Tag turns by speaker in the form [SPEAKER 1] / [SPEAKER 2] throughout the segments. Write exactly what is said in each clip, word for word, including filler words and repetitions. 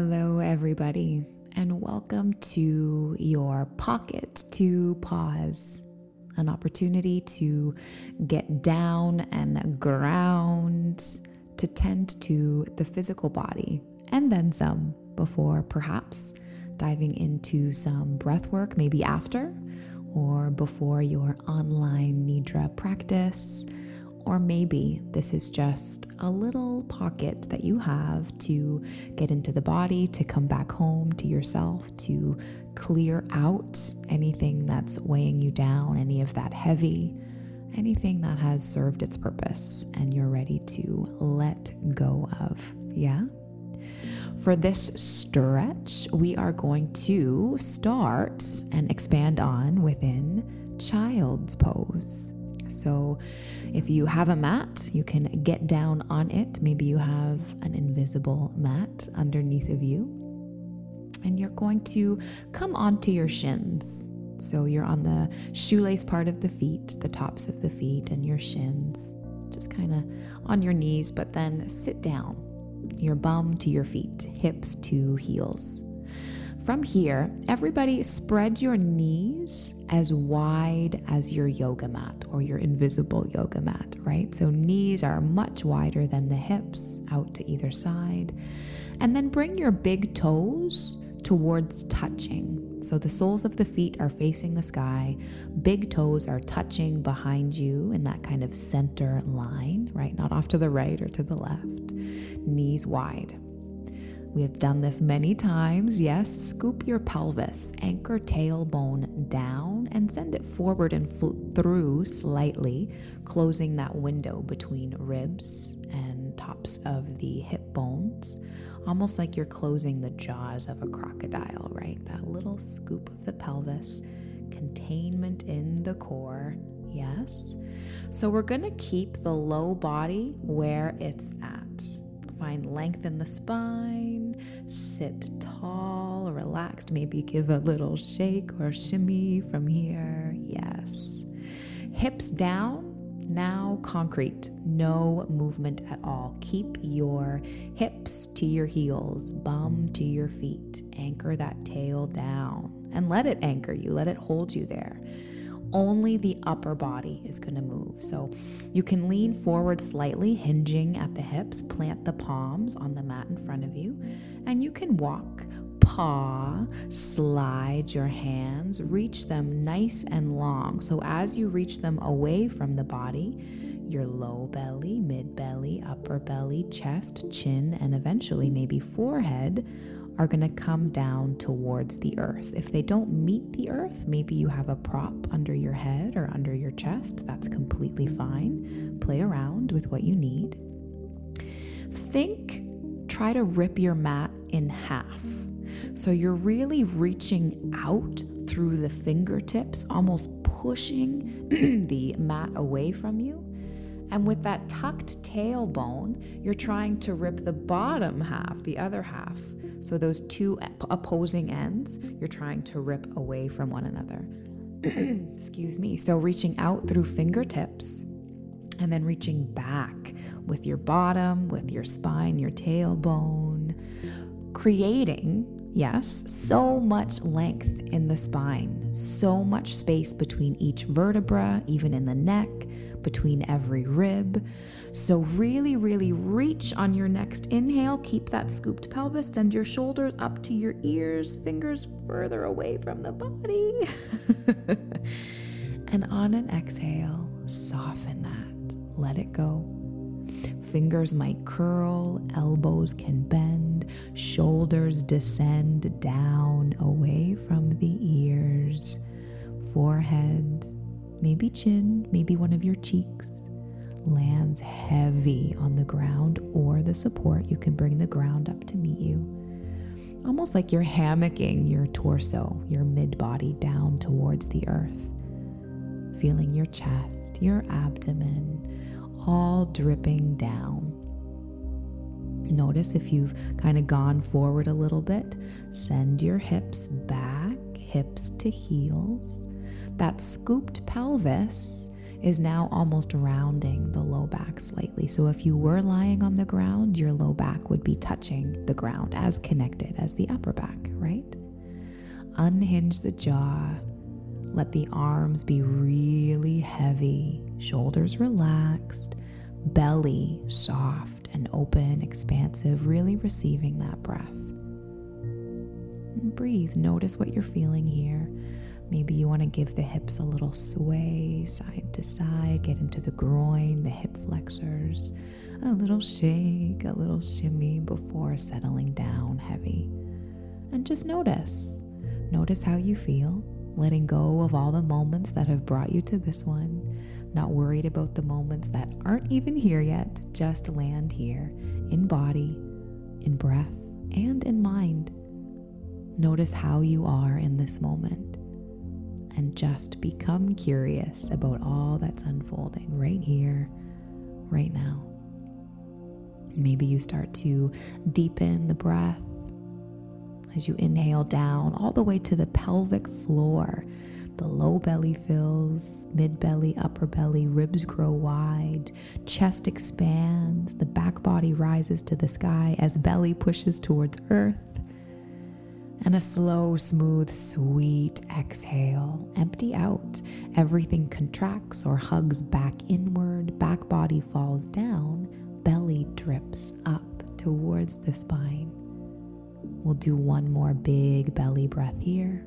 [SPEAKER 1] Hello, everybody, and welcome to your Pocket to Pause, an opportunity to get down and ground, to tend to the physical body, and then some before perhaps diving into some breath work, maybe after, or before your online Nidra practice. Or maybe this is just a little pocket that you have to get into the body, to come back home to yourself, to clear out anything that's weighing you down, any of that heavy, anything that has served its purpose and you're ready to let go of. Yeah? For this stretch, we are going to start and expand on within child's pose. So if you have a mat, you can get down on it. Maybe you have an invisible mat underneath of you. And you're going to come onto your shins. So you're on the shoelace part of the feet, the tops of the feet and your shins. Just kind of on your knees, but then sit down. Your bum to your feet, hips to heels. From here, everybody spread your knees as wide as your yoga mat or your invisible yoga mat, right? So knees are much wider than the hips out to either side. And then bring your big toes towards touching. So the soles of the feet are facing the sky. Big toes are touching behind you in that kind of center line, right? Not off to the right or to the left. Knees wide. We have done this many times. Yes, scoop your pelvis, anchor tailbone down and send it forward and fl- through slightly, closing that window between ribs and tops of the hip bones, almost like you're closing the jaws of a crocodile, right? That little scoop of the pelvis, containment in the core. Yes. So we're going to keep the low body where it's at. Find length in the spine, sit tall, relaxed, maybe give a little shake or shimmy from here. Yes. Hips down, now concrete, no movement at all. Keep your hips to your heels, bum to your feet. Anchor that tail down and let it anchor you, let it hold you there. Only the upper body is going to move. So you can lean forward slightly, hinging at the hips, plant the palms on the mat in front of you, and you can walk, paw, slide your hands, reach them nice and long. So as you reach them away from the body, your low belly, mid belly, upper belly, chest, chin, and eventually maybe forehead are going to come down towards the earth. If they don't meet the earth, maybe you have a prop under your head or under your chest. That's completely fine. Play around with what you need. Think, try to rip your mat in half. So you're really reaching out through the fingertips, almost pushing the mat away from you. And with that tucked tailbone, you're trying to rip the bottom half, the other half. So those two opposing ends, you're trying to rip away from one another. Excuse me. So reaching out through fingertips and then reaching back with your bottom, with your spine, your tailbone, creating, yes, so much length in the spine, so much space between each vertebra, even in the neck, between every rib. So really, really reach on your next inhale. Keep that scooped pelvis. Send your shoulders up to your ears, fingers further away from the body. And on an exhale, soften that. Let it go. Fingers might curl, elbows can bend, shoulders descend down away from the ears, forehead, maybe chin, maybe one of your cheeks lands heavy on the ground or the support. You can bring the ground up to meet you. Almost like you're hammocking your torso, your mid-body down towards the earth. Feeling your chest, your abdomen, all dripping down. Notice if you've kind of gone forward a little bit. Send your hips back, hips to heels. That scooped pelvis is now almost rounding the low back slightly. So if you were lying on the ground, your low back would be touching the ground, as connected as the upper back, right? Unhinge the jaw. Let the arms be really heavy, shoulders relaxed, belly soft and open, expansive, really receiving that breath. And breathe. Notice what you're feeling here. Maybe you want to give the hips a little sway, side to side, get into the groin, the hip flexors, a little shake, a little shimmy before settling down heavy. And just notice. Notice how you feel, letting go of all the moments that have brought you to this one, not worried about the moments that aren't even here yet. Just land here in body, in breath, and in mind. Notice how you are in this moment. And just become curious about all that's unfolding right here, right now. Maybe you start to deepen the breath as you inhale down all the way to the pelvic floor. The low belly fills, mid belly, upper belly, ribs grow wide, chest expands, the back body rises to the sky as belly pushes towards earth. And a slow, smooth, sweet exhale. Empty out. Everything contracts or hugs back inward. Back body falls down. Belly drips up towards the spine. We'll do one more big belly breath here.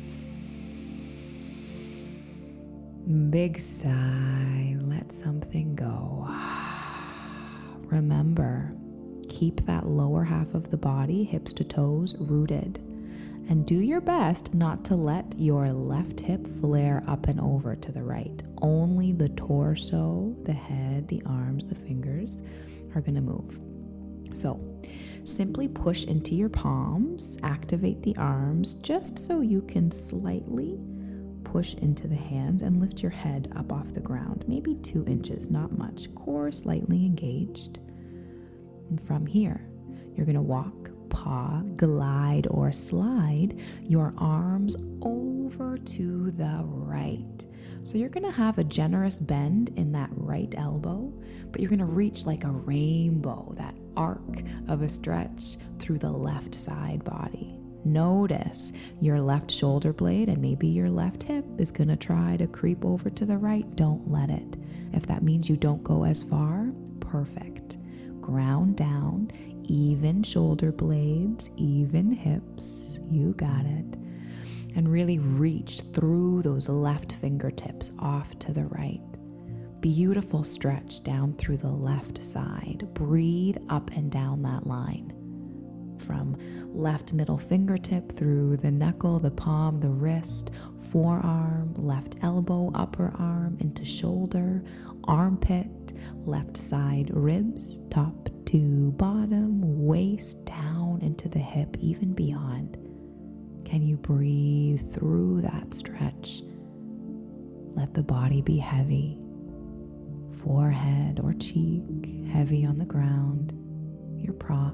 [SPEAKER 1] Big sigh. Let something go. Remember, keep that lower half of the body, hips to toes, rooted. And do your best not to let your left hip flare up and over to the right. Only the torso, the head, the arms, the fingers are going to move. So simply push into your palms, activate the arms just so you can slightly push into the hands and lift your head up off the ground. Maybe two inches, not much. Core slightly engaged. And from here, you're going to walk, paw, glide, or slide your arms over to the right. So you're going to have a generous bend in that right elbow, but you're going to reach like a rainbow, that arc of a stretch through the left side body. Notice your left shoulder blade and maybe your left hip is going to try to creep over to the right. Don't let it. If that means you don't go as far, perfect. Ground down. Even shoulder blades, even hips, you got it. And really reach through those left fingertips off to the right. Beautiful stretch down through the left side. Breathe up and down that line. From left middle fingertip through the knuckle, the palm, the wrist, forearm, left elbow, upper arm, into shoulder, armpit, left side ribs, top to bottom, waist down into the hip, even beyond. Can you breathe through that stretch? Let the body be heavy. Forehead or cheek heavy on the ground, your prop.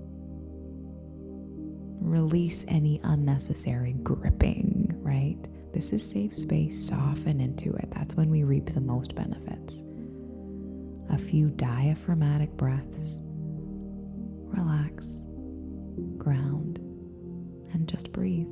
[SPEAKER 1] Release any unnecessary gripping, right? This is safe space. Soften into it. That's when we reap the most benefits. A few diaphragmatic breaths. Relax, ground, and just breathe.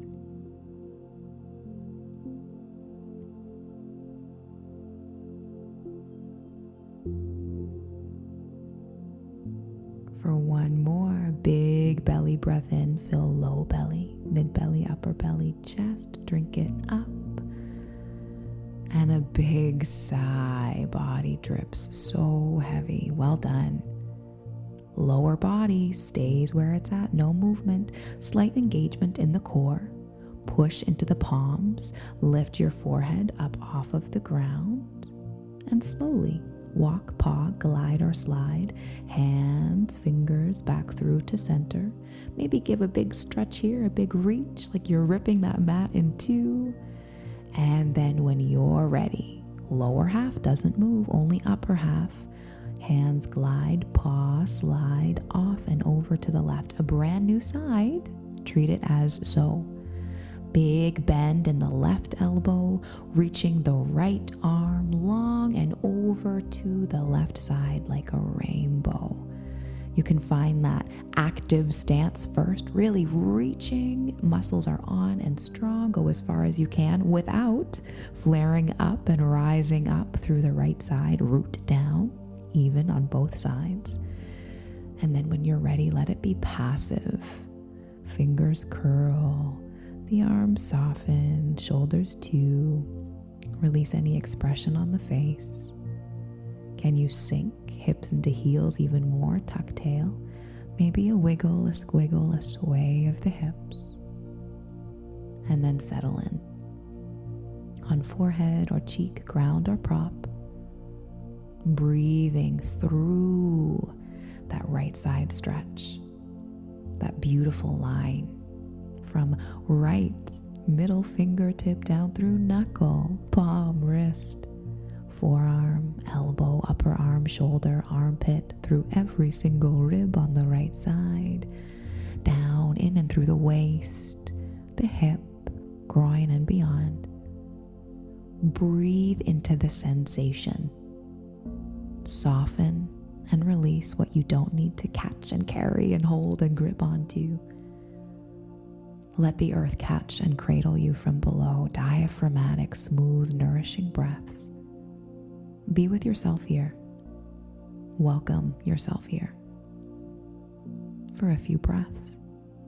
[SPEAKER 1] For one more big belly breath in, fill low belly, mid belly, upper belly, chest, drink it up. And a big sigh, body drips so heavy. Well done. Lower body stays where it's at, no movement, slight engagement in the core. Push into the palms, lift your forehead up off of the ground, and slowly walk, paw, glide or slide, hands, fingers back through to center. Maybe give a big stretch here, a big reach, like you're ripping that mat in two. And then when you're ready, lower half doesn't move, only upper half. Hands glide, paw, slide off and over to the left. A brand new side, treat it as so. Big bend in the left elbow, reaching the right arm long and over to the left side like a rainbow. You can find that active stance first, really reaching. Muscles are on and strong. Go as far as you can without flaring up and rising up through the right side. Root down, even on both sides. And then when you're ready, let it be passive. Fingers curl, the arms soften, shoulders too. Release any expression on the face. Can you sink hips into heels even more? Tuck tail. Maybe a wiggle, a squiggle, a sway of the hips. And then settle in. On forehead or cheek, ground or prop. Breathing through that right side stretch. That beautiful line from right middle fingertip down through knuckle, palm, wrist, forearm, elbow, upper arm, shoulder, armpit, through every single rib on the right side, down, in and through the waist, the hip, groin, and beyond. Breathe into the sensation. Soften and release what you don't need to catch and carry and hold and grip onto. Let the earth catch and cradle you from below. Diaphragmatic, smooth, nourishing breaths. Be with yourself here. Welcome yourself here for a few breaths.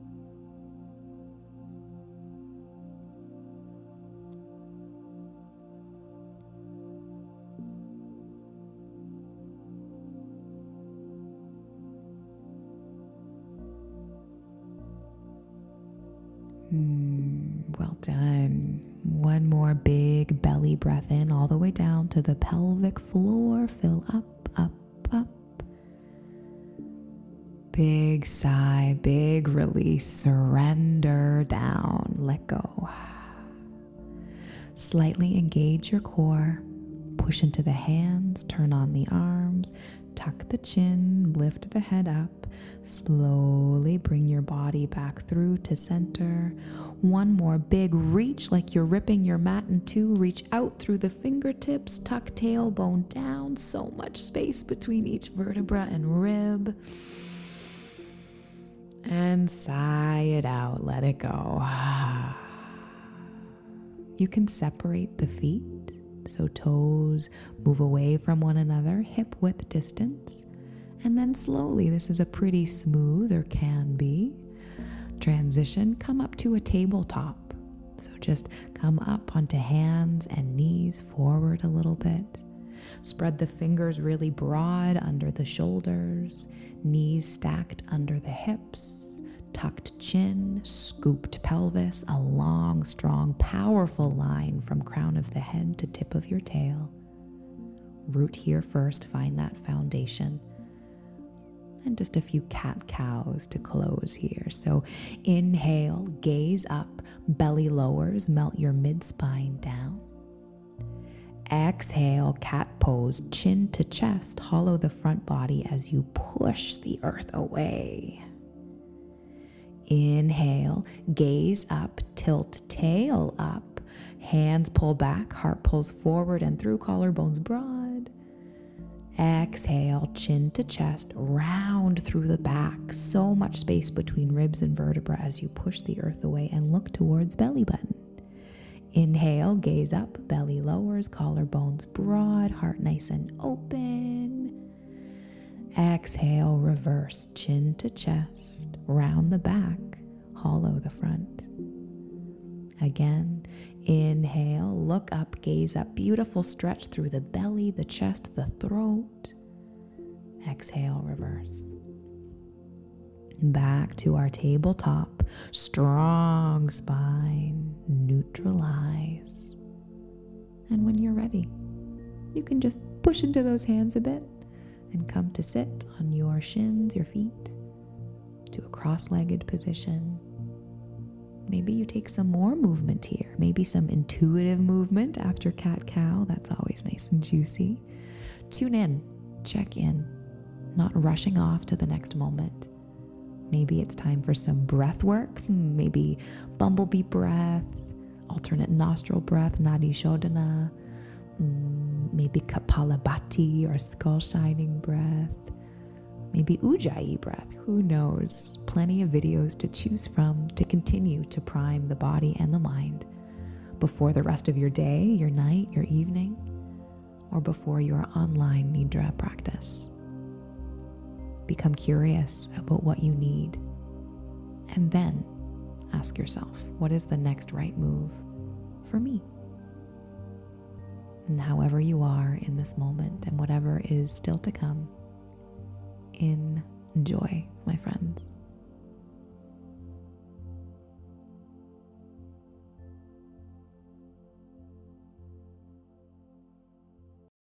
[SPEAKER 1] Mm, well done. One more big belly breath in, all the way down to the pelvic floor. Fill up, up, up. Big sigh, big release. Surrender down. Let go. Slightly engage your core. Push into the hands. Turn on the arms. Tuck the chin. Lift the head up. Slowly bring your body back through to center. One more big reach like you're ripping your mat in two. Reach out through the fingertips. Tuck tailbone down. So much space between each vertebra and rib. And sigh it out. Let it go. You can separate the feet. So toes move away from one another, hip width distance. And then slowly, this is a pretty smooth, or can be, transition. Come up to a tabletop. So just come up onto hands and knees, forward a little bit. Spread the fingers really broad under the shoulders, knees stacked under the hips, tucked chin, scooped pelvis, a long, strong, powerful line from crown of the head to tip of your tail. Root here first, find that foundation. And just a few cat-cows to close here. So inhale, gaze up, belly lowers, melt your mid-spine down. Exhale, cat pose, chin to chest, hollow the front body as you push the earth away. Inhale, gaze up, tilt tail up, hands pull back, heart pulls forward and through, collarbones broad. Exhale, chin to chest, round through the back. So much space between ribs and vertebra as you push the earth away and look towards belly button. Inhale, gaze up, belly lowers, collarbones broad, heart nice and open. Exhale, reverse, chin to chest, round the back, hollow the front. Again, inhale, look up, gaze up, beautiful stretch through the belly, the chest, the throat. Exhale, reverse. Back to our tabletop, strong spine, neutralize. And when you're ready, you can just push into those hands a bit and come to sit on your shins, your feet, to a cross-legged position. Maybe you take some more movement here, maybe some intuitive movement after cat-cow. That's always nice and juicy. Tune in, check in, not rushing off to the next moment. Maybe it's time for some breath work, maybe bumblebee breath, alternate nostril breath, Nadi Shodhana, maybe Kapalabhati or skull shining breath, maybe Ujjayi breath, who knows? Plenty of videos to choose from to continue to prime the body and the mind before the rest of your day, your night, your evening, or before your online Nidra practice. Become curious about what you need, and then ask yourself, what is the next right move for me? And however you are in this moment and whatever is still to come, enjoy, my friend.